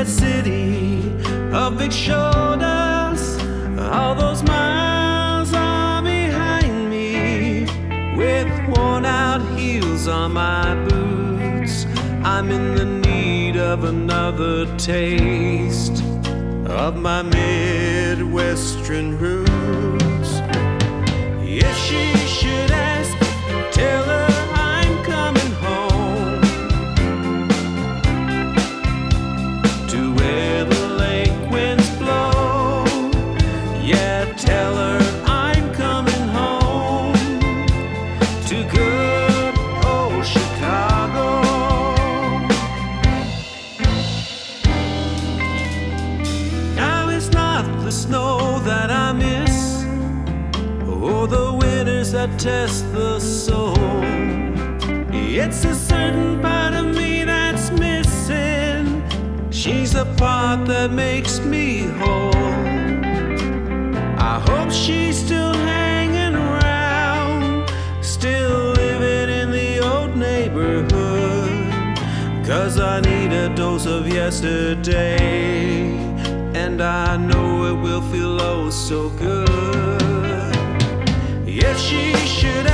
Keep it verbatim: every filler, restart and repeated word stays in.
that city of big shoulders. All those miles are behind me, with worn out heels on my boots. I'm in the need of another taste of my Midwestern roots. If she should ask, tell her I'm coming home to where the lake winds blow. Yeah, tell her I'm coming home to good old Chicago. Now it's not the snow that I miss, or the winters that test the soul. It's a certain part of me that's missing. She's the part that makes me whole. I hope she's still hanging around, still living in the old neighborhood. 'Cause I need a dose of yesterday, and I know it will feel oh so good. If she should